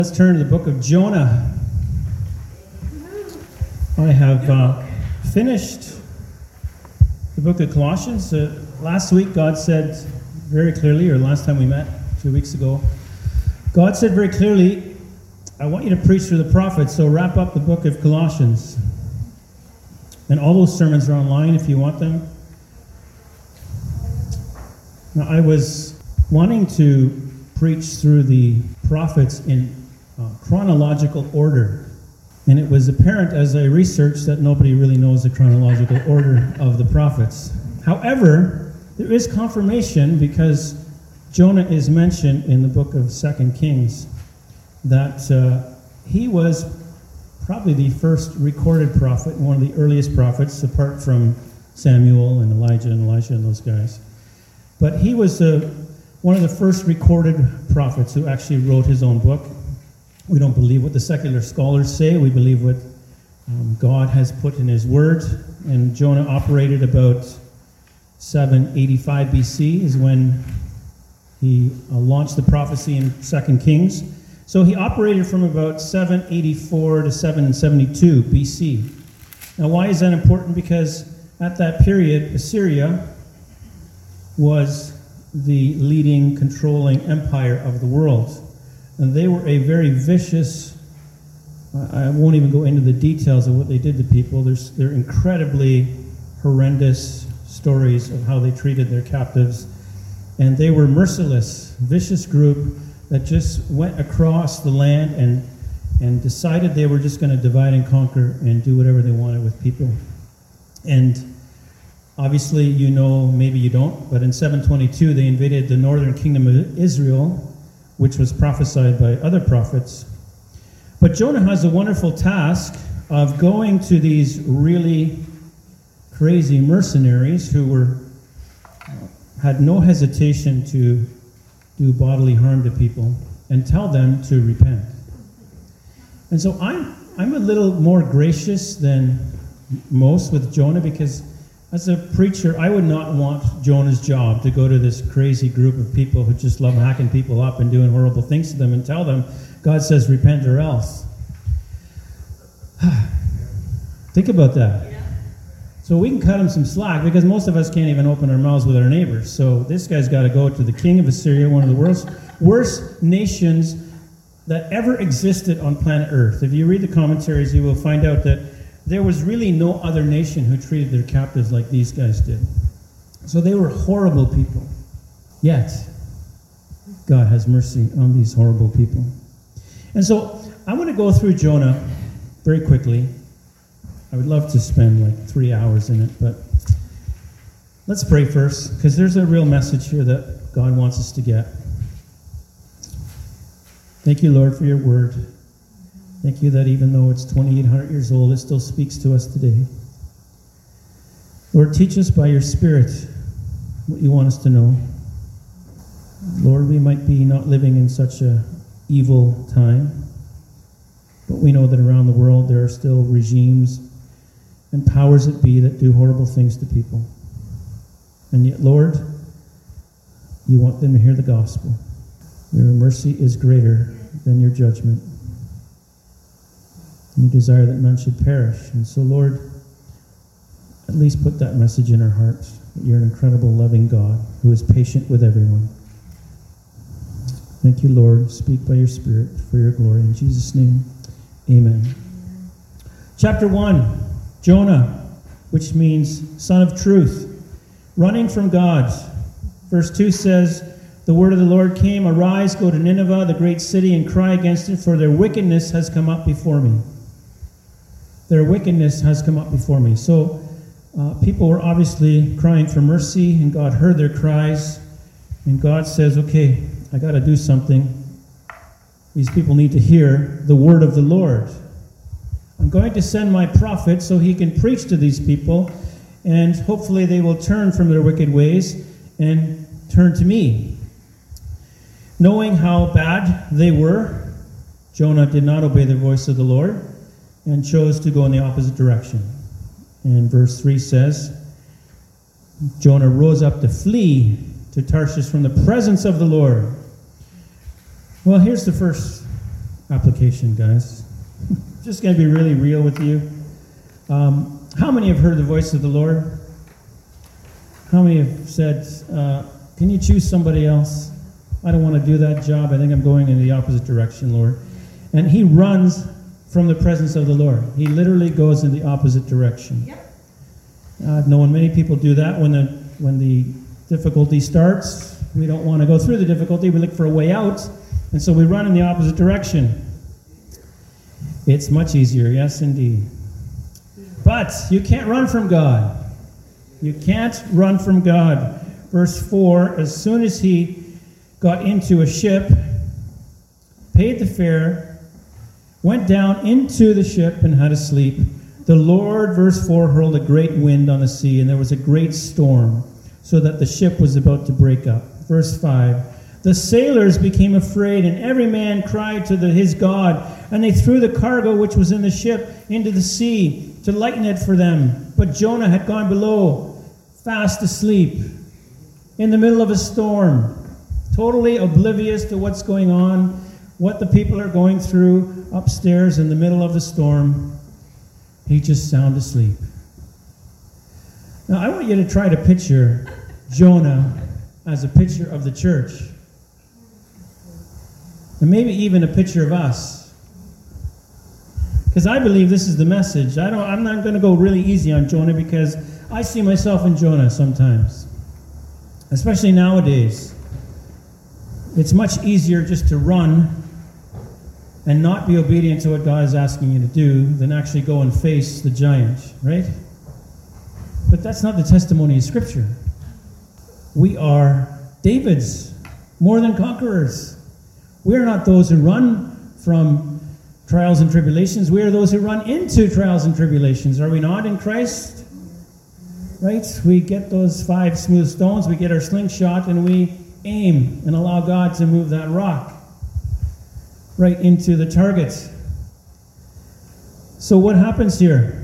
Let's turn to the book of Jonah. I have finished the book of Colossians. Last week God said very clearly, or last time we met 2 weeks ago, God said very clearly, I want you to preach through the prophets, so wrap up the book of Colossians. And all those sermons are online if you want them. Now, I was wanting to preach through the prophets in chronological order. And it was apparent as I researched that nobody really knows the chronological order of the prophets. However, there is confirmation because Jonah is mentioned in the book of 2 Kings that he was probably the first recorded prophet, one of the earliest prophets, apart from Samuel and Elijah and Elisha and those guys. But he was one of the first recorded prophets who actually wrote his own book. We don't believe what the secular scholars say. We believe what God has put in his word. And Jonah operated about 785 BC is when he launched the prophecy in 2 Kings. So he operated from about 784 to 772 BC. Now, why is that important? Because at that period, Assyria was the leading, controlling empire of the world. And they were a very vicious, I won't even go into the details of what they did to people. They're incredibly horrendous stories of how they treated their captives. And they were merciless, vicious group that just went across the land and decided they were just going to divide and conquer and do whatever they wanted with people. And obviously, you know, maybe you don't, but in 722 they invaded the northern kingdom of Israel, which was prophesied by other prophets. But Jonah has a wonderful task of going to these really crazy mercenaries who had no hesitation to do bodily harm to people and tell them to repent. And so I'm a little more gracious than most with Jonah, because as a preacher, I would not want Jonah's job to go to this crazy group of people who just love hacking people up and doing horrible things to them and tell them, God says repent or else. Think about that. Yeah. So we can cut him some slack, because most of us can't even open our mouths with our neighbors. So this guy's got to go to the king of Assyria, one of the worst nations that ever existed on planet Earth. If you read the commentaries, you will find out that there was really no other nation who treated their captives like these guys did. So they were horrible people. Yet, God has mercy on these horrible people. And so, I want to go through Jonah very quickly. I would love to spend like 3 hours in it, but let's pray first, because there's a real message here that God wants us to get. Thank you, Lord, for your word. Thank you that even though it's 2,800 years old, it still speaks to us today. Lord, teach us by your Spirit what you want us to know. Lord, we might be not living in such a evil time, but we know that around the world there are still regimes and powers that be that do horrible things to people. And yet, Lord, you want them to hear the gospel. Your mercy is greater than your judgment. And you desire that none should perish. And so, Lord, at least put that message in our hearts, that you're an incredible, loving God who is patient with everyone. Thank you, Lord. Speak by your Spirit for your glory. In Jesus' name, amen. Chapter 1, Jonah, which means son of truth, running from God. Verse 2 says, the word of the Lord came, arise, go to Nineveh, the great city, and cry against it, for their wickedness has come up before me. Their wickedness has come up before me. So people were obviously crying for mercy, and God heard their cries. And God says, okay, I got to do something. These people need to hear the word of the Lord. I'm going to send my prophet so he can preach to these people, and hopefully they will turn from their wicked ways and turn to me. Knowing how bad they were, Jonah did not obey the voice of the Lord and chose to go in the opposite direction. And verse 3 says, Jonah rose up to flee to Tarshish from the presence of the Lord. Well, here's the first application, guys. Just going to be really real with you. How many have heard the voice of the Lord? How many have said, can you choose somebody else? I don't want to do that job. I think I'm going in the opposite direction, Lord. And he runs from the presence of the Lord. He literally goes in the opposite direction. Yep. I've known many people do that when the difficulty starts. We don't want to go through the difficulty. We look for a way out. And so we run in the opposite direction. It's much easier, yes indeed. But you can't run from God. You can't run from God. Verse 4, as soon as he got into a ship, paid the fare, went down into the ship and had a sleep, the Lord, verse 4, hurled a great wind on the sea, and there was a great storm, so that the ship was about to break up. Verse 5, the sailors became afraid, and every man cried to his God, and they threw the cargo which was in the ship into the sea to lighten it for them. But Jonah had gone below, fast asleep, in the middle of a storm, totally oblivious to what's going on, what the people are going through upstairs in the middle of the storm. He just sound asleep. Now, I want you to try to picture Jonah as a picture of the church. And maybe even a picture of us. Because I believe this is the message. I'm not going to go really easy on Jonah, because I see myself in Jonah sometimes. Especially nowadays. It's much easier just to run and not be obedient to what God is asking you to do than actually go and face the giant, right? But that's not the testimony of Scripture. We are David's, more than conquerors. We are not those who run from trials and tribulations. We are those who run into trials and tribulations. Are we not in Christ? Right? We get those 5 smooth stones, we get our slingshot, and we aim and allow God to move that rock right into the target. So what happens here?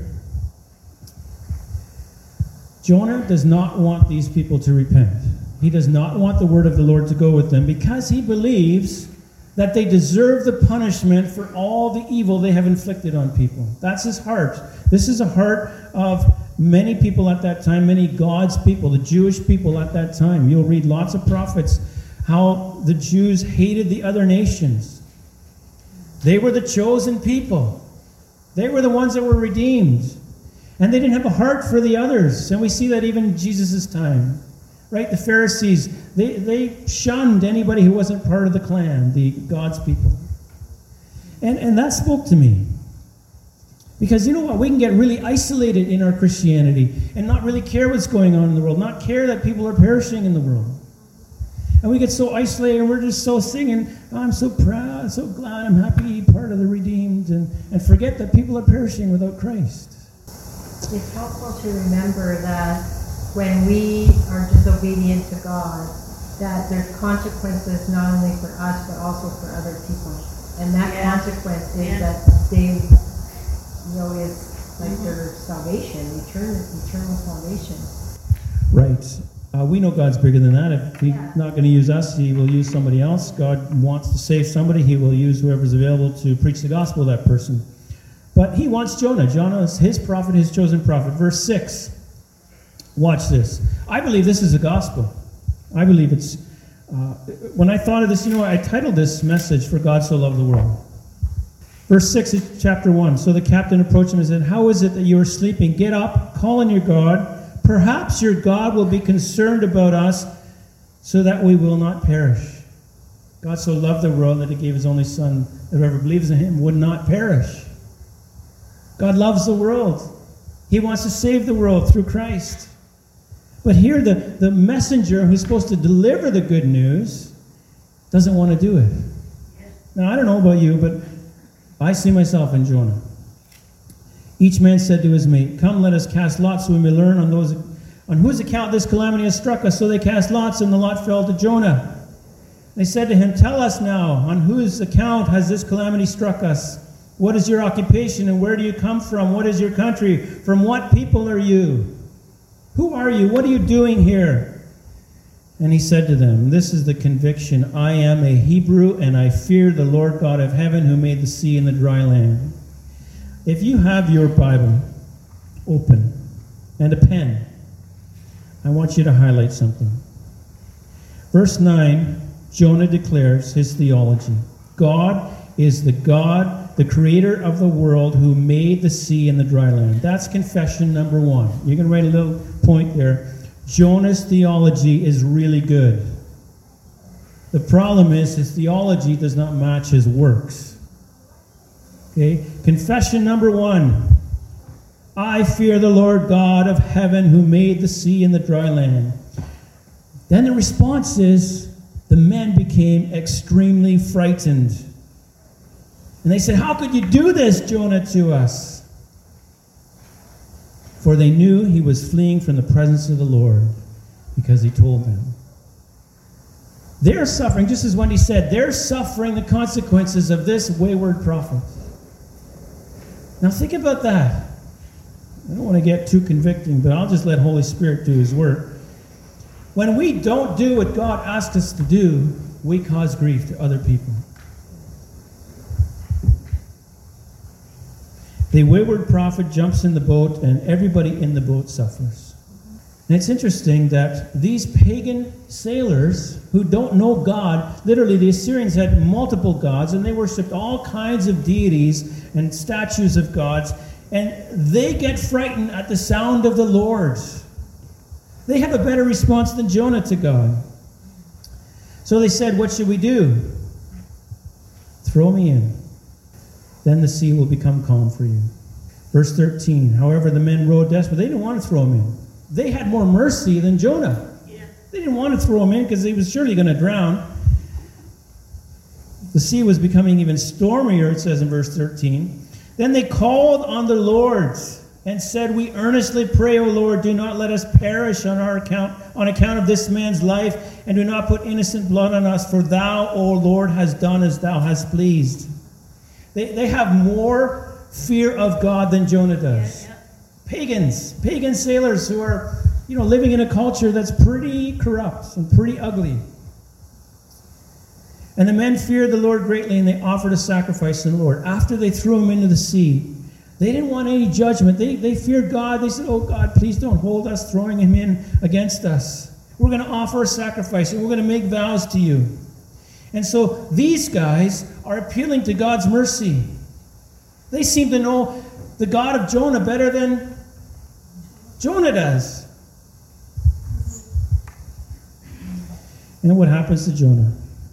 Jonah does not want these people to repent. He does not want the word of the Lord to go with them, because he believes that they deserve the punishment for all the evil they have inflicted on people. That's his heart. This is a heart of many people at that time, many God's people, the Jewish people at that time. You'll read lots of prophets how the Jews hated the other nations. They were the chosen people. They were the ones that were redeemed. And they didn't have a heart for the others. And we see that even in Jesus' time. Right? The Pharisees, they shunned anybody who wasn't part of the clan, the God's people. And that spoke to me. Because you know what? We can get really isolated in our Christianity and not really care what's going on in the world, not care that people are perishing in the world. And we get so isolated and we're just so singing, oh, I'm so proud, so glad, I'm happy, part of the redeemed, and forget that people are perishing without Christ. It's helpful to remember that when we are disobedient to God, that there's consequences not only for us but also for other people. And that consequence is that they is like their salvation, eternal salvation. Right. We know God's bigger than that. If He's not going to use us, He will use somebody else. God wants to save somebody. He will use whoever's available to preach the gospel to that person. But He wants Jonah. Jonah is His prophet, His chosen prophet. Verse 6. Watch this. I believe this is the gospel. I believe it's... when I thought of this, I titled this message, For God So Loved the World. Verse 6 of chapter 1. So the captain approached him and said, how is it that you are sleeping? Get up, call on your God. Perhaps your God will be concerned about us so that we will not perish. God so loved the world that He gave His only Son, that whoever believes in Him would not perish. God loves the world. He wants to save the world through Christ. But here the messenger who's supposed to deliver the good news doesn't want to do it. Now, I don't know about you, but I see myself in Jonah. Each man said to his mate, come, let us cast lots so we may learn on whose account this calamity has struck us. So they cast lots, and the lot fell to Jonah. They said to him, tell us now, on whose account has this calamity struck us? What is your occupation, and where do you come from? What is your country? From what people are you? Who are you? What are you doing here? And he said to them, this is the conviction, I am a Hebrew, and I fear the Lord God of heaven, who made the sea and the dry land. If you have your Bible open and a pen, I want you to highlight something. Verse 9, Jonah declares his theology. God is the God, the creator of the world, who made the sea and the dry land. That's confession number one. You can write a little point there. Jonah's theology is really good. The problem is his theology does not match his works. Okay? Confession number one. I fear the Lord God of heaven, who made the sea and the dry land. Then the response is, the men became extremely frightened. And they said, how could you do this, Jonah, to us? For they knew he was fleeing from the presence of the Lord, because he told them. They're suffering, just as Wendy said, they're suffering the consequences of this wayward prophet. Now think about that. I don't want to get too convicting, but I'll just let Holy Spirit do his work. When we don't do what God asked us to do, we cause grief to other people. The wayward prophet jumps in the boat, and everybody in the boat suffers. And it's interesting that these pagan sailors who don't know God, literally the Assyrians had multiple gods, and they worshipped all kinds of deities and statues of gods, and they get frightened at the sound of the Lord. They have a better response than Jonah to God. So they said, what should we do? Throw me in. Then the sea will become calm for you. Verse 13, however, the men rowed desperate. They didn't want to throw him in. They had more mercy than Jonah. Yeah. They didn't want to throw him in because he was surely going to drown. The sea was becoming even stormier, it says in verse 13. Then they called on the Lord and said, we earnestly pray, O Lord, do not let us perish on account of this man's life, and do not put innocent blood on us, for thou, O Lord, hast done as thou hast pleased. They have more fear of God than Jonah does. Yeah, yeah. Pagan sailors who are, living in a culture that's pretty corrupt and pretty ugly. And the men feared the Lord greatly, and they offered a sacrifice to the Lord. After they threw him into the sea, they didn't want any judgment. They feared God. They said, oh God, please don't hold us throwing him in against us. We're going to offer a sacrifice, and we're going to make vows to you. And so these guys are appealing to God's mercy. They seem to know the God of Jonah better than Jonah does. And what happens to Jonah?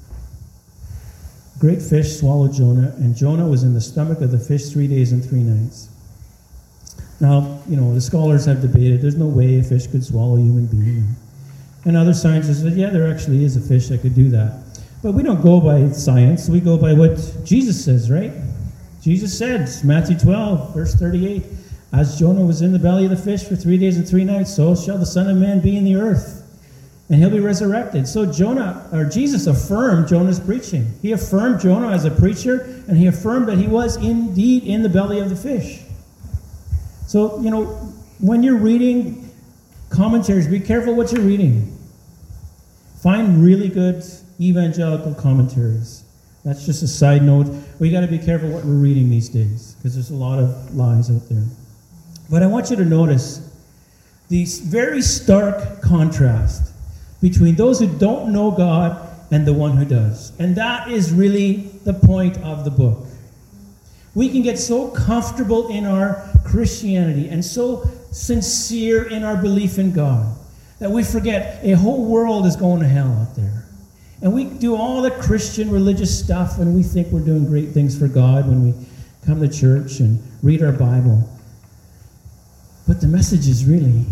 Great fish swallowed Jonah, and Jonah was in the stomach of the fish 3 days and 3 nights. Now, the scholars have debated, there's no way a fish could swallow a human being. And other scientists said, yeah, there actually is a fish that could do that. But we don't go by science, we go by what Jesus says, right? Jesus said, Matthew 12, verse 38, as Jonah was in the belly of the fish for 3 days and 3 nights, so shall the Son of Man be in the earth. And he'll be resurrected. So Jesus affirmed Jonah's preaching. He affirmed Jonah as a preacher, and he affirmed that he was indeed in the belly of the fish. So, when you're reading commentaries, be careful what you're reading. Find really good evangelical commentaries. That's just a side note. We got to be careful what we're reading these days, because there's a lot of lies out there. But I want you to notice the very stark contrast between those who don't know God and the one who does. And that is really the point of the book. We can get so comfortable in our Christianity and so sincere in our belief in God that we forget a whole world is going to hell out there. And we do all the Christian religious stuff, and we think we're doing great things for God when we come to church and read our Bible. But the message is really,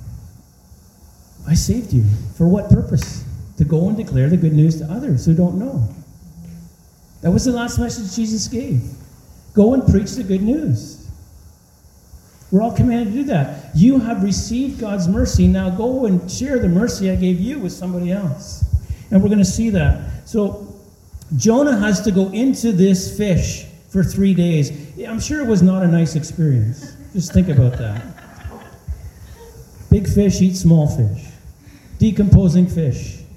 I saved you. For what purpose? To go and declare the good news to others who don't know. That was the last message Jesus gave. Go and preach the good news. We're all commanded to do that. You have received God's mercy. Now go and share the mercy I gave you with somebody else. And we're going to see that. So Jonah has to go into this fish for 3 days. I'm sure it was not a nice experience. Just think about that. Big fish eat small fish. Decomposing fish.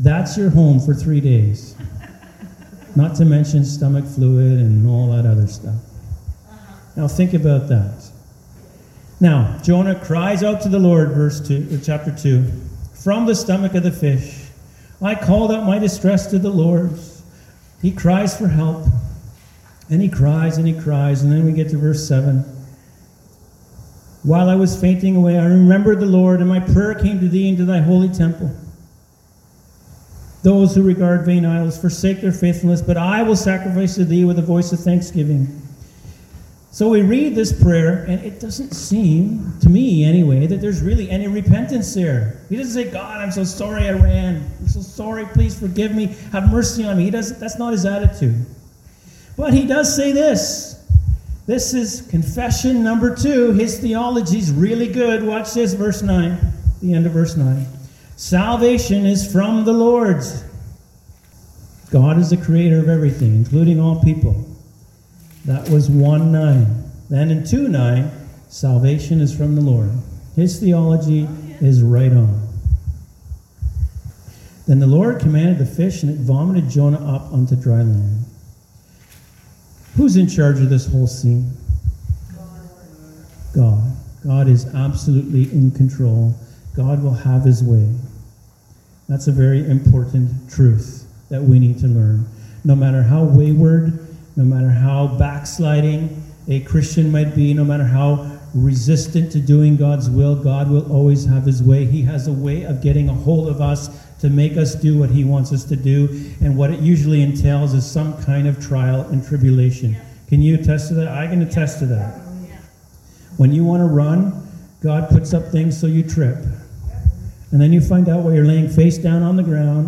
That's your home for 3 days. Not to mention stomach fluid and all that other stuff. Now think about that. Now, Jonah cries out to the Lord, chapter 2. From the stomach of the fish, I called out my distress to the Lord. He cries for help. And he cries and he cries. And then we get to verse 7. While I was fainting away, I remembered the Lord, and my prayer came to thee into thy holy temple. Those who regard vain idols forsake their faithfulness, but I will sacrifice to thee with a voice of thanksgiving. So we read this prayer, and it doesn't seem, to me anyway, that there's really any repentance there. He doesn't say, God, I'm so sorry I ran. I'm so sorry, please forgive me. Have mercy on me. That's not his attitude. But he does say this. This is confession number 2. His theology is really good. Watch this, verse 9, the end of verse 9. Salvation is from the Lord. God is the creator of everything, including all people. That was 1:9. Then in 2:9, salvation is from the Lord. His theology is right on. Then the Lord commanded the fish, and it vomited Jonah up onto dry land. Who's in charge of this whole scene? God. God is absolutely in control. God will have his way. That's a very important truth that we need to learn. No matter how wayward, no matter how backsliding a Christian might be, no matter how resistant to doing God's will, God will always have his way. He has a way of getting a hold of us to make us do what he wants us to do, and what it usually entails is some kind of trial and tribulation. Can you attest to that? I can attest to that. When you want to run, God puts up things so you trip. And then you find out while you're laying face down on the ground,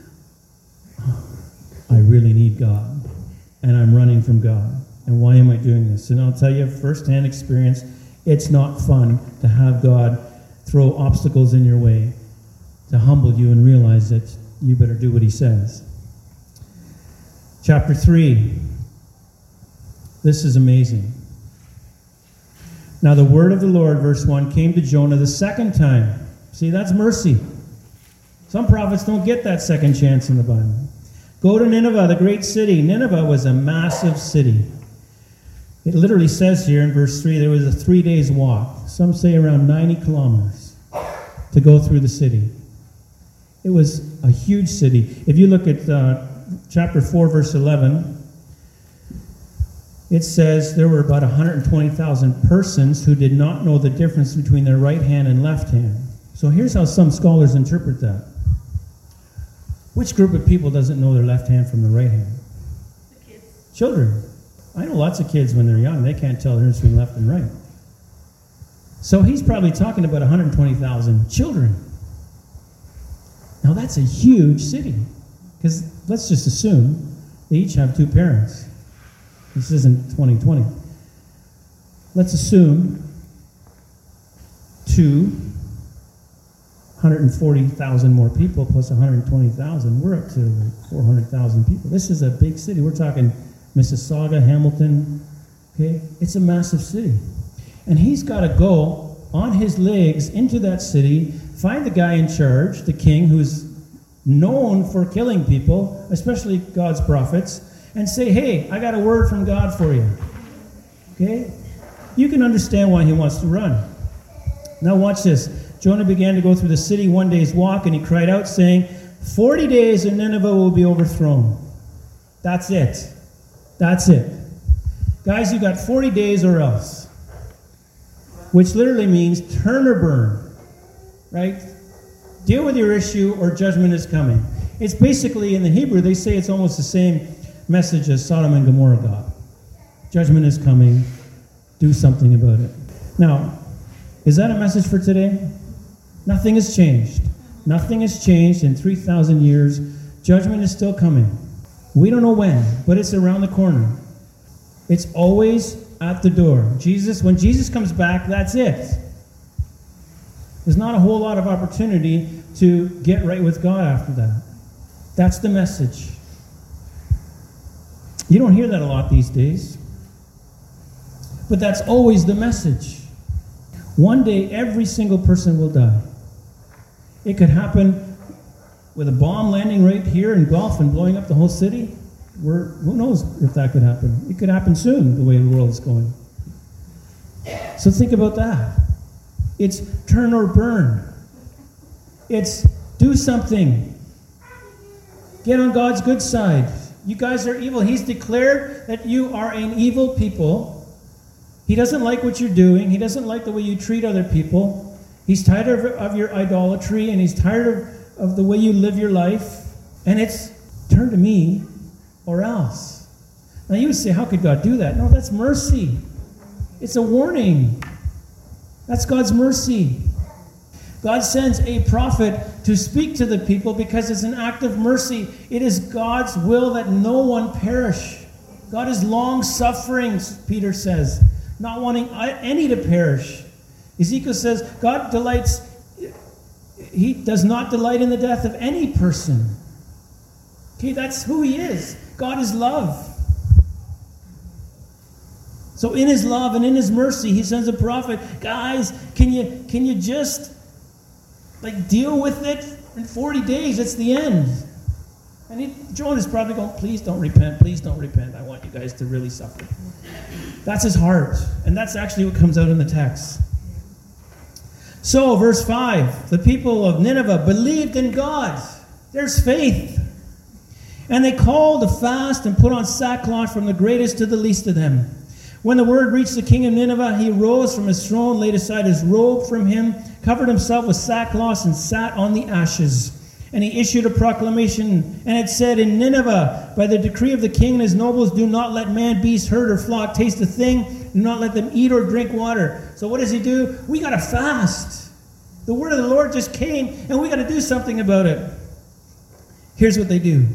I really need God. And I'm running from God. And why am I doing this? And I'll tell you, firsthand experience, it's not fun to have God throw obstacles in your way to humble you and realize that you better do what he says. Chapter 3. This is amazing. Now the word of the Lord, verse 1, came to Jonah the second time. See, that's mercy. Some prophets don't get that second chance in the Bible. Go to Nineveh, the great city. Nineveh was a massive city. It literally says here in verse 3, there was a 3 days walk. Some say around 90 kilometers to go through the city. It was a huge city. If you look at chapter 4, verse 11, it says there were about 120,000 persons who did not know the difference between their right hand and left hand. So here's how some scholars interpret that. Which group of people doesn't know their left hand from the right hand? The kids. Children. I know lots of kids when they're young, they can't tell the difference between left and right. So he's probably talking about 120,000 children. Now that's a huge city. Because let's just assume they each have 2 parents. This isn't 2020. Let's assume 240,000 more people plus 120,000. We're up to like 400,000 people. This is a big city. We're talking Mississauga, Hamilton. Okay, it's a massive city. And he's got to go on his legs into that city, find the guy in charge, the king, who's known for killing people, especially God's prophets, and say, hey, I got a word from God for you. Okay? You can understand why he wants to run. Now watch this. Jonah began to go through the city 1 day's walk, and he cried out, saying, 40 days and Nineveh will be overthrown. That's it. That's it. Guys, you got 40 days or else. Which literally means turn or burn. Right? Deal with your issue or judgment is coming. It's basically, in the Hebrew, they say it's almost the same message as Sodom and Gomorrah got. Judgment is coming. Do something about it. Now, is that a message for today? Nothing has changed. Nothing has changed in 3,000 years. Judgment is still coming. We don't know when, but it's around the corner. It's always at the door. When Jesus comes back, that's it. There's not a whole lot of opportunity to get right with God after that. That's the message. You don't hear that a lot these days. But that's always the message. One day, every single person will die. It could happen with a bomb landing right here in Guelph and blowing up the whole city? Who knows if that could happen? It could happen soon, the way the world is going. So think about that. It's turn or burn. It's do something. Get on God's good side. You guys are evil. He's declared that you are an evil people. He doesn't like what you're doing. He doesn't like the way you treat other people. He's tired of your idolatry, and he's tired of the way you live your life. And it's turn to me or else. Now you would say, how could God do that? No, that's mercy. It's a warning. That's God's mercy. God sends a prophet to speak to the people because it's an act of mercy. It is God's will that no one perish. God is long-suffering, Peter says, not wanting any to perish. Ezekiel says, God delights, he does not delight in the death of any person. Okay, that's who he is. God is love. So in his love and in his mercy, he sends a prophet. Guys, can you just deal with it? In 40 days, it's the end. And Jonah's probably going, please don't repent, please don't repent. I want you guys to really suffer. That's his heart. And that's actually what comes out in the text. So, verse 5, the people of Nineveh believed in God. There's faith. And they called a fast and put on sackcloth from the greatest to the least of them. When the word reached the king of Nineveh, he rose from his throne, laid aside his robe from him, covered himself with sackcloth, and sat on the ashes. And he issued a proclamation, and it said, in Nineveh, by the decree of the king and his nobles, do not let man, beast, herd, or flock taste a thing. Do not let them eat or drink water. So what does he do? We got to fast. The word of the Lord just came, and we got to do something about it. Here's what they do.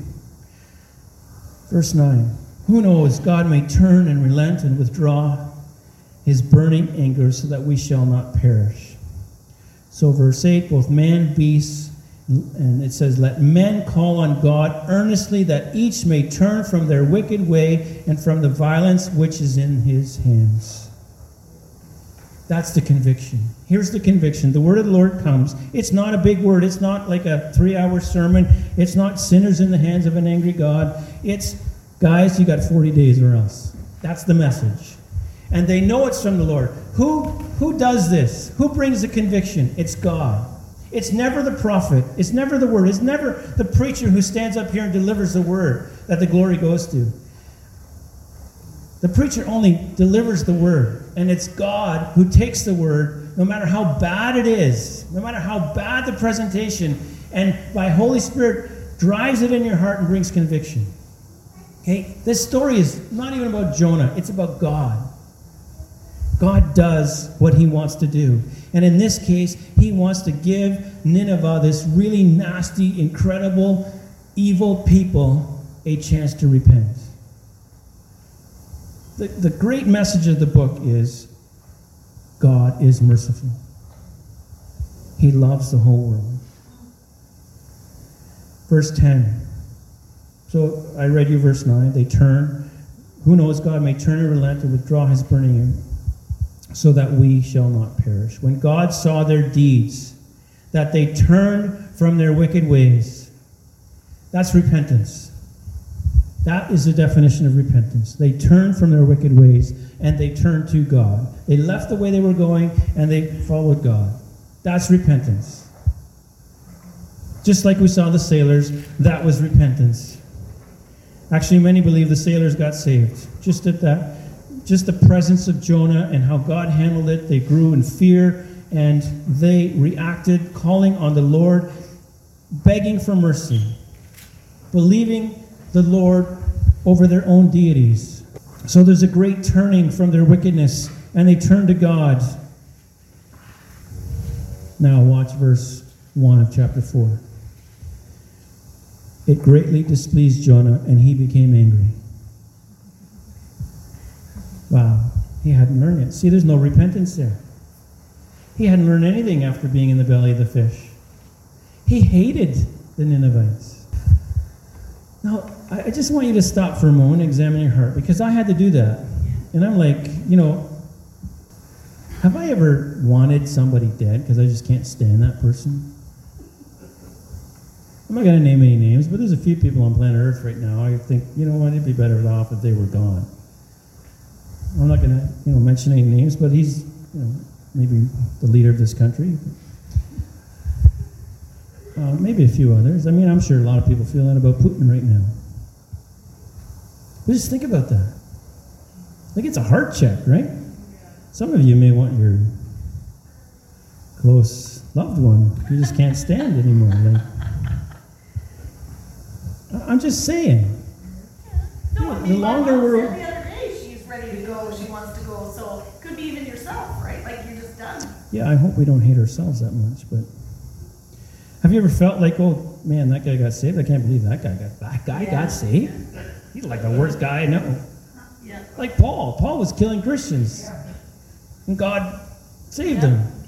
Verse 9. Who knows, God may turn and relent and withdraw his burning anger so that we shall not perish. So verse 8, both man, beasts, and it says, let men call on God earnestly that each may turn from their wicked way and from the violence which is in his hands. That's the conviction. Here's the conviction. The word of the Lord comes. It's not a big word. It's not like a 3-hour sermon. It's not sinners in the hands of an angry God. It's, guys, you got 40 days or else. That's the message. And they know it's from the Lord. Who does this? Who brings the conviction? It's God. It's never the prophet. It's never the word. It's never the preacher who stands up here and delivers the word that the glory goes to. The preacher only delivers the word. And it's God who takes the word, no matter how bad it is, no matter how bad the presentation, and by Holy Spirit drives it in your heart and brings conviction. Okay? This story is not even about Jonah. It's about God. God does what he wants to do. And in this case, he wants to give Nineveh, this really nasty, incredible, evil people, a chance to repent. The great message of the book is God is merciful. He loves the whole world. Verse 10. So I read you verse 9. They turn. Who knows, God may turn and relent and withdraw his burning anger, so that we shall not perish. When God saw their deeds, that they turned from their wicked ways, that's repentance. That is the definition of repentance. They turned from their wicked ways, and they turned to God. They left the way they were going, and they followed God. That's repentance. Just like we saw the sailors, that was repentance. Actually, many believe the sailors got saved. Just the presence of Jonah and how God handled it, they grew in fear, and they reacted, calling on the Lord, begging for mercy, believing the Lord over their own deities. So there's a great turning from their wickedness, and they turn to God. Now watch verse 1 of chapter 4. It greatly displeased Jonah, and he became angry. Wow, he hadn't learned it. See, there's no repentance there. He hadn't learned anything after being in the belly of the fish. He hated the Ninevites. Now, I just want you to stop for a moment and examine your heart, because I had to do that. And I'm like, have I ever wanted somebody dead because I just can't stand that person? I'm not going to name any names, but there's a few people on planet Earth right now. I think, you know what, it'd be better off if they were gone. I'm not going to, mention any names, but he's, maybe the leader of this country. Maybe a few others. I mean, I'm sure a lot of people feel that about Putin right now. But just think about that. Like, it's a heart check, right? Some of you may want your close loved one you just can't stand anymore. Like, I'm just saying. No, I The mean, longer my mom we're... said the other day she's ready to go, she wants to go, so it could be even yourself, right? Like, you're just done. Yeah, I hope we don't hate ourselves that much, but... Have you ever felt like, oh, man, that guy got saved? I can't believe that guy got saved? He's like the worst guy I know. Yeah. Like Paul. Paul was killing Christians. And God saved him. That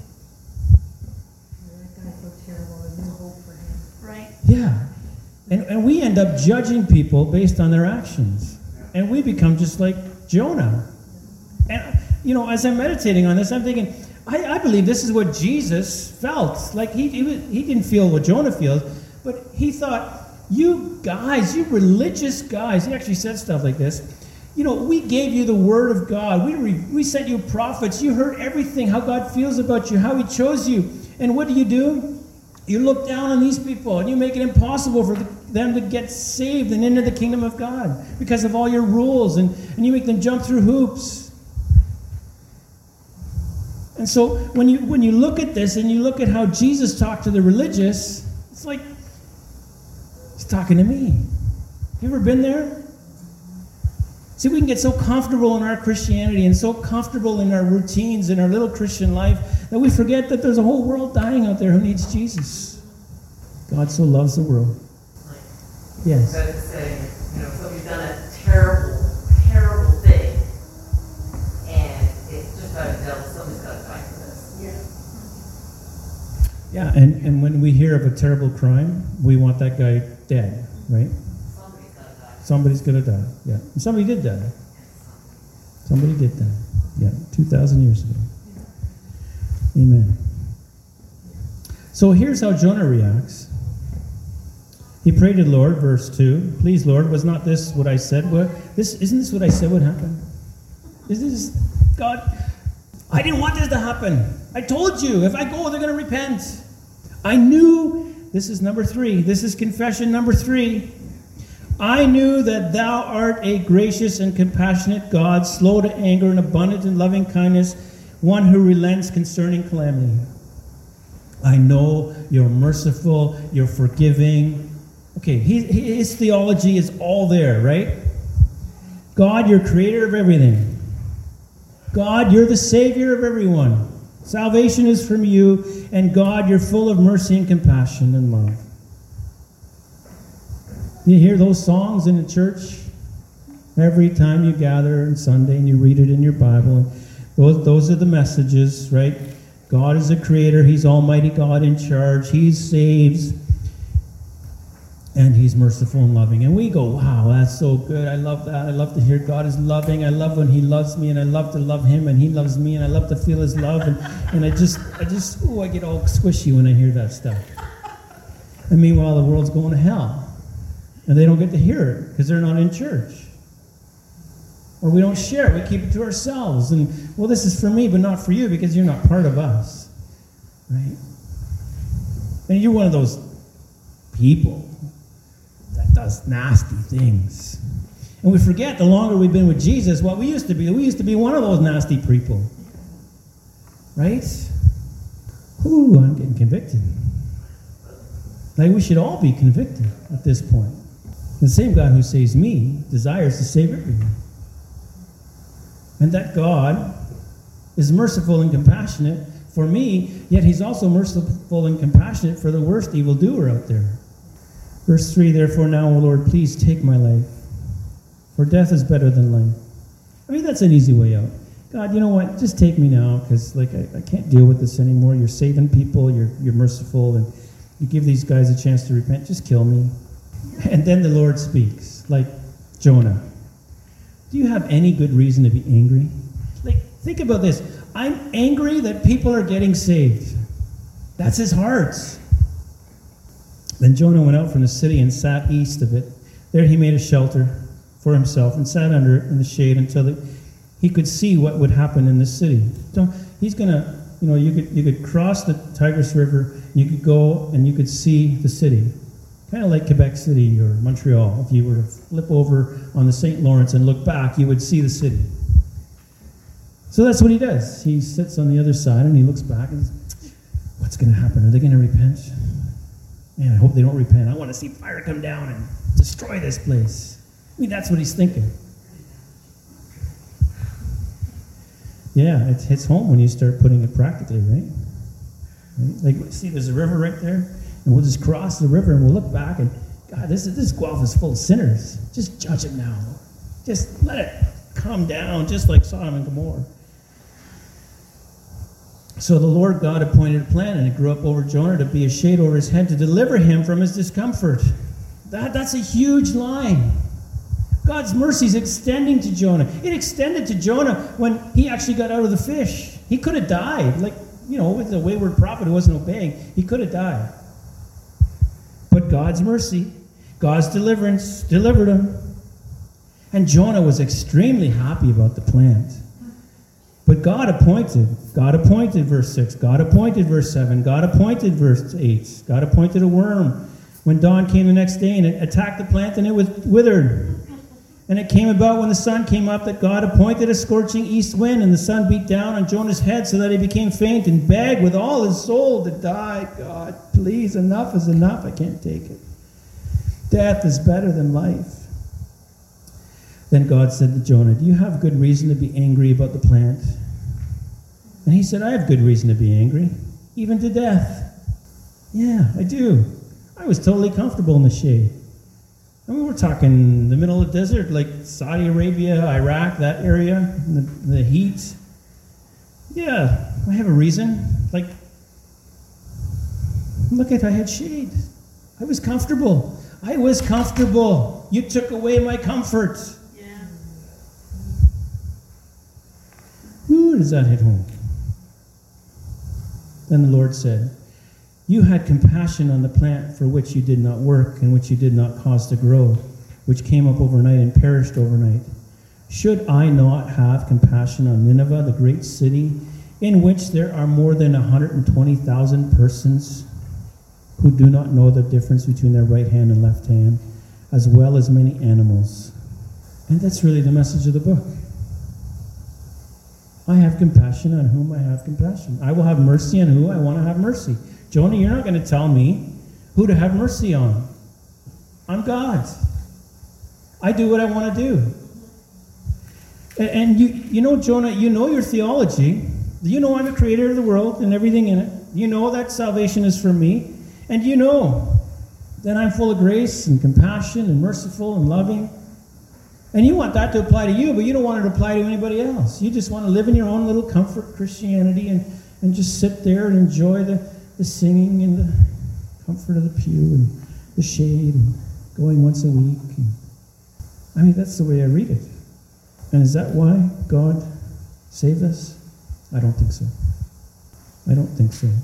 guy's so terrible. There's no hope for him. Right. Yeah. And we end up judging people based on their actions. And we become just like Jonah. And, as I'm meditating on this, I'm thinking, I believe this is what Jesus felt. Like, he didn't feel what Jonah feels, but he thought, you guys, you religious guys, he actually said stuff like this, we gave you the word of God. We sent you prophets. You heard everything, how God feels about you, how he chose you. And what do? You look down on these people and you make it impossible for them to get saved and into the kingdom of God because of all your rules, and you make them jump through hoops. And so when you look at this and you look at how Jesus talked to the religious, it's like he's talking to me. You ever been there? See, we can get so comfortable in our Christianity and so comfortable in our routines in our little Christian life that we forget that there's a whole world dying out there who needs Jesus. God so loves the world. Yes. That it's saying, somebody's done a terrible, terrible thing, and it's just got to devil, somebody's got to die for this. Yeah. Yeah, and when we hear of a terrible crime, we want that guy dead, right? Somebody's got to die. Somebody's going to die, yeah. And somebody did die. Somebody did die, yeah, 2,000 years ago. Amen. So here's how Jonah reacts. He prayed to the Lord, verse 2. Please, Lord, was not this what I said? Isn't this what I said would happen? Isn't this, God, I didn't want this to happen. I told you, if I go, they're going to repent. I knew, this is number 3. This is confession number 3. I knew that thou art a gracious and compassionate God, slow to anger and abundant in loving kindness, one who relents concerning calamity. I know you're merciful, you're forgiving. Okay, his theology is all there, right? God, you're creator of everything. God, you're the savior of everyone. Salvation is from you, and God, you're full of mercy and compassion and love. You hear those songs in the church every time you gather on Sunday and you read it in your Bible. Those are the messages, right? God is a creator. He's Almighty God in charge. He saves. And he's merciful and loving. And we go, wow, that's so good. I love that. I love to hear God is loving. I love when he loves me, and I love to love him, and he loves me, and I love to feel his love. And I get all squishy when I hear that stuff. And meanwhile, the world's going to hell. And they don't get to hear it because they're not in church. Or we don't share it. We keep it to ourselves. And, well, this is for me, but not for you because you're not part of us. Right? And you're one of those people that does nasty things. And we forget the longer we've been with Jesus, what we used to be. We used to be one of those nasty people. Right? Ooh, I'm getting convicted. Like, we should all be convicted at this point. The same God who saves me desires to save everyone. And that God is merciful and compassionate for me, yet he's also merciful and compassionate for the worst evildoer out there. Verse 3, therefore now, O Lord, please take my life, for death is better than life. I mean, that's an easy way out. God, you know what? Just take me now, because I can't deal with this anymore. You're saving people, you're merciful, and you give these guys a chance to repent. Just kill me. And then the Lord speaks, like Jonah. Do you have any good reason to be angry? Like, think about this. I'm angry that people are getting saved. That's his heart. Then Jonah went out from the city and sat east of it. There he made a shelter for himself and sat under it in the shade until he could see what would happen in the city. So he's going to, you could cross the Tigris River, and you could go and you could see the city. Kind of like Quebec City or Montreal. If you were to flip over on the St. Lawrence and look back, you would see the city. So that's what he does. He sits on the other side and he looks back and says, what's going to happen? Are they going to repent? Man, I hope they don't repent. I want to see fire come down and destroy this place. I mean, that's what he's thinking. Yeah, it hits home when you start putting it practically, right? Like, see, there's a river right there, and we'll just cross the river and we'll look back and, God, this Guelph is full of sinners. Just judge it now. Just let it come down, just like Sodom and Gomorrah. So the Lord God appointed a plan, and it grew up over Jonah to be a shade over his head to deliver him from his discomfort. That's a huge line. God's mercy is extending to Jonah. It extended to Jonah when he actually got out of the fish. He could have died. Like, with the wayward prophet who wasn't obeying, he could have died. But God's mercy, God's deliverance, delivered him. And Jonah was extremely happy about the plan. But God appointed, verse 6, God appointed, verse 7, God appointed, verse 8, God appointed a worm when dawn came the next day, and it attacked the plant and it was withered. And it came about when the sun came up that God appointed a scorching east wind, and the sun beat down on Jonah's head so that he became faint and begged with all his soul to die. God, please, enough is enough. I can't take it. Death is better than life. Then God said to Jonah, do you have good reason to be angry about the plant? And he said, I have good reason to be angry, even to death. Yeah, I do. I was totally comfortable in the shade. I mean, we're talking the middle of the desert, like Saudi Arabia, Iraq, that area, the heat. Yeah, I have a reason. Like, look, if I had shade. I was comfortable. You took away my comfort. Yeah. Ooh, does that hit home? Then the Lord said, you had compassion on the plant for which you did not work and which you did not cause to grow, which came up overnight and perished overnight. Should I not have compassion on Nineveh, the great city, in which there are more than 120,000 persons who do not know the difference between their right hand and left hand, as well as many animals? And that's really the message of the book. I have compassion on whom I have compassion. I will have mercy on who I want to have mercy. Jonah, you're not going to tell me who to have mercy on. I'm God. I do what I want to do. And you know, Jonah, you know your theology. You know I'm the creator of the world and everything in it. You know that salvation is for me. And you know that I'm full of grace and compassion and merciful and loving. And you want that to apply to you, but you don't want it to apply to anybody else. You just want to live in your own little comfort Christianity and just sit there and enjoy the singing and the comfort of the pew and the shade and going once a week. I mean, that's the way I read it. And is that why God saved us? I don't think so. 400,000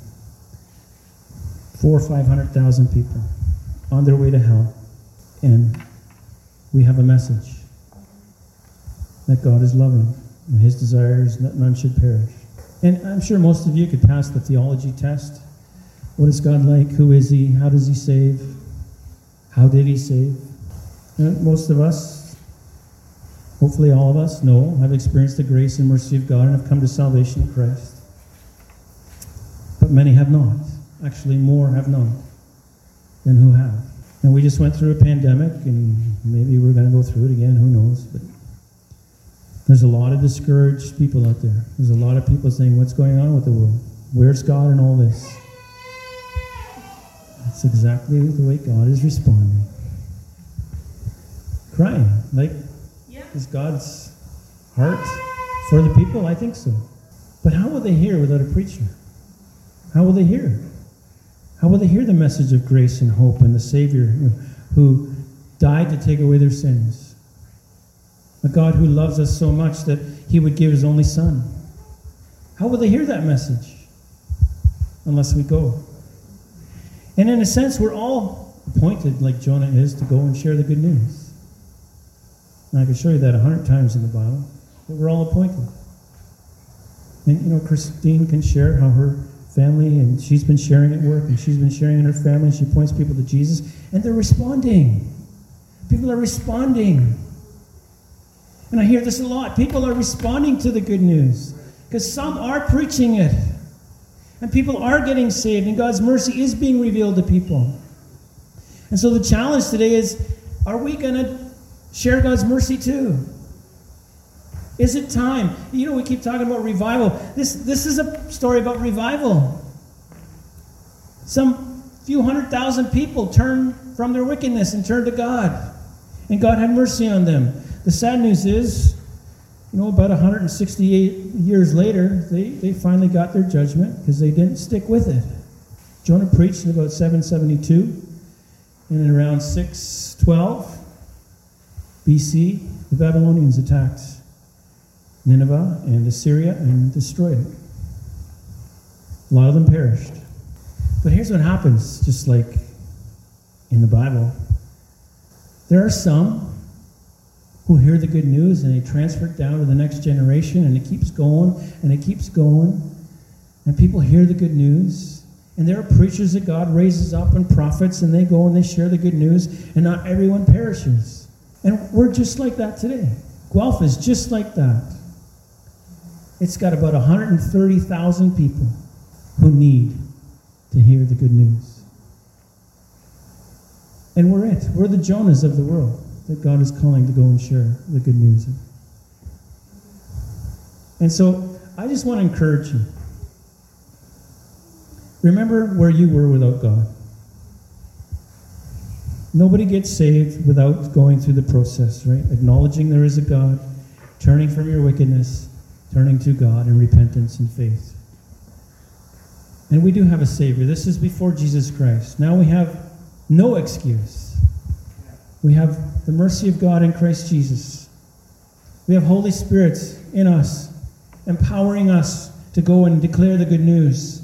or 500,000 people on their way to hell. And we have a message that God is loving and his desire is that none should perish. And I'm sure most of you could pass the theology test. What is God like? Who is he? How does he save? How did he save? And most of us, hopefully all of us, have experienced the grace and mercy of God and have come to salvation in Christ. But many have not. Actually, more have not than who have. And we just went through a pandemic, and maybe we're going to go through it again, who knows. But there's a lot of discouraged people out there. There's a lot of people saying, what's going on with the world? Where's God in all this? That's exactly the way God is responding. Crying. Like, is God's heart for the people? I think so. But how will they hear without a preacher? How will they hear? How will they hear the message of grace and hope and the Savior who died to take away their sins? A God who loves us so much that he would give his only Son. How will they hear that message? Unless we go. And in a sense, we're all appointed, like Jonah is, to go and share the good news. And I can show you that 100 times in the Bible, but we're all appointed. And, Christine can share how her family, and she's been sharing at work, and she's been sharing in her family, and she points people to Jesus, and they're responding. People are responding. And I hear this a lot. People are responding to the good news because some are preaching it. And people are getting saved, and God's mercy is being revealed to people. And so the challenge today is, are we going to share God's mercy too? Is it time? We keep talking about revival. This is a story about revival. Some few 100,000 people turned from their wickedness and turned to God. And God had mercy on them. The sad news is, about 168 years later, they finally got their judgment because they didn't stick with it. Jonah preached in about 772, and in around 612 BC, the Babylonians attacked Nineveh and Assyria and destroyed it. A lot of them perished. But here's what happens, just like in the Bible. There are some who hear the good news and they transfer it down to the next generation, and it keeps going and it keeps going. And people hear the good news, and there are preachers that God raises up and prophets, and they go and they share the good news, and not everyone perishes. And we're just like that today. Guelph is just like that. It's got about 130,000 people who need to hear the good news. And we're it. We're the Jonahs of the world that God is calling to go and share the good news of. And so I just want to encourage you. Remember where you were without God. Nobody gets saved without going through the process, right? Acknowledging there is a God, turning from your wickedness, turning to God in repentance and faith. And we do have a Savior. This is before Jesus Christ. Now we have no excuse. We have the mercy of God in Christ Jesus. We have Holy Spirit in us, empowering us to go and declare the good news.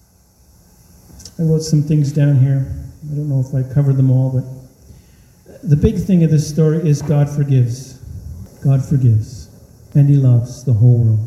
I wrote some things down here. I don't know if I covered them all, but the big thing of this story is God forgives. God forgives. And He loves the whole world.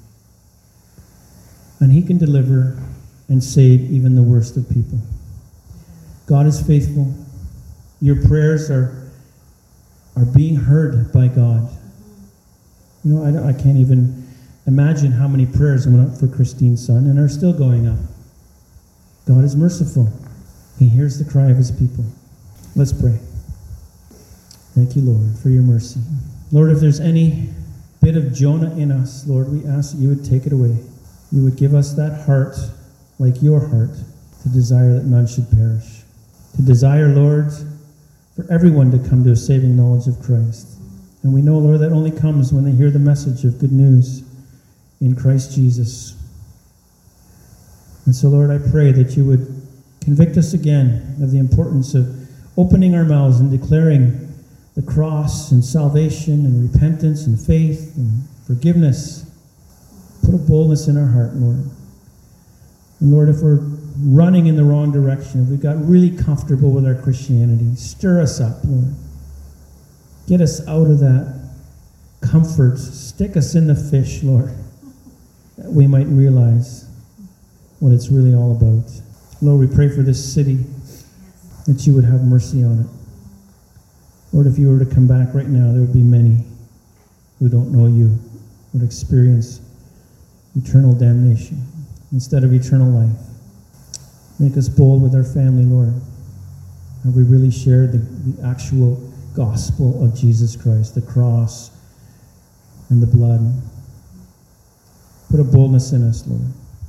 And He can deliver and save even the worst of people. God is faithful. Your prayers are being heard by God. I can't even imagine how many prayers went up for Christine's son and are still going up. God is merciful. He hears the cry of His people. Let's pray. Thank you, Lord, for your mercy. Lord, if there's any bit of Jonah in us, Lord, we ask that you would take it away. You would give us that heart, like your heart, to desire that none should perish. To desire, Lord, for everyone to come to a saving knowledge of Christ. And we know, Lord, that only comes when they hear the message of good news in Christ Jesus. And so, Lord, I pray that you would convict us again of the importance of opening our mouths and declaring the cross and salvation and repentance and faith and forgiveness. Put a boldness in our heart, Lord. And Lord, if we're running in the wrong direction, if we got really comfortable with our Christianity, stir us up, Lord. Get us out of that comfort. Stick us in the fish, Lord, that we might realize what it's really all about. Lord, we pray for this city, that you would have mercy on it. Lord, if you were to come back right now, there would be many who don't know you, would experience eternal damnation instead of eternal life. Make us bold with our family, Lord. And we really share the actual gospel of Jesus Christ, the cross and the blood. Put a boldness in us, Lord.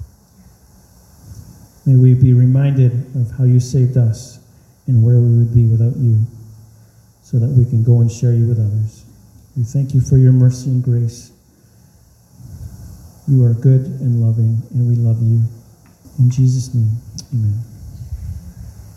May we be reminded of how you saved us and where we would be without you, so that we can go and share you with others. We thank you for your mercy and grace. You are good and loving, and we love you. In Jesus' name, amen.